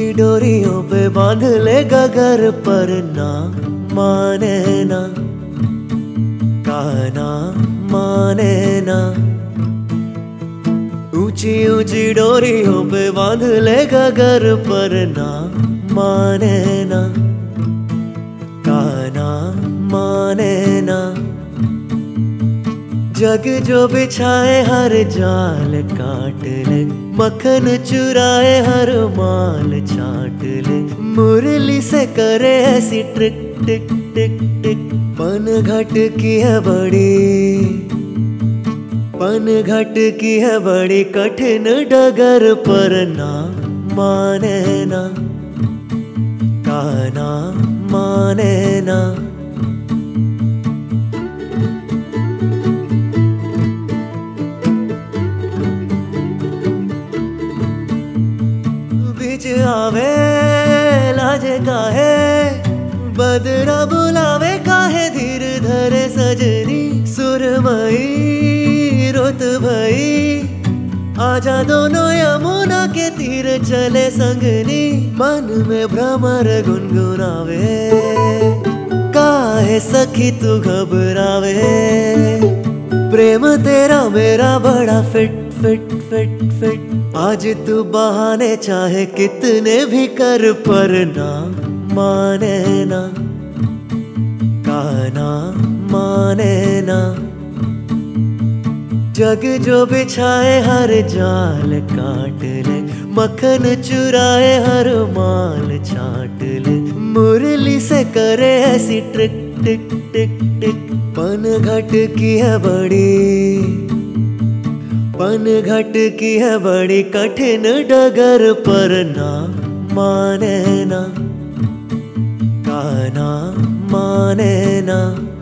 ऊंची डोरियों पे बांध लेगा घर पर ना माने ना, कहना माने ना। ऊंची ऊंची डोरियों पे बांध लेगा घर पर ना माने ना, कहना माने ना। जग जो बिछाए हर जाल काट ले, मक्खन चुराए हर माल चाट ले। मुरली से करे ऐसी ट्रिक टिक टिक टिक, पन घट की है बड़ी, पन घट की है बड़ी कठिन डगर पर ना माने ना, कहना माने ना। बीच आवे लाजे काहे, बदरा बुलावे काहे। धीर धरे सजनी सुरमई रोत भई, आजा दोनों यमुना के तीर चले संगनी। मन में भ्रमर गुनगुनावे, काहे सखी तू घबरावे। प्रेम तेरा मेरा बड़ा फिट फिट फिट फिट, आज तू बहाने चाहे कितने भी कर पर ना माने ना, कहना माने ना। जग जो बिछाए हर जाल काट ले, मक्खन चुराए हर माल चाट ले। मुरली से करे ऐसी ट्रिक टिक टिक टिक, पन घट की है बड़ी, पन घट की है बड़ी कठिन डगर पर ना माने ना, कहना माने ना।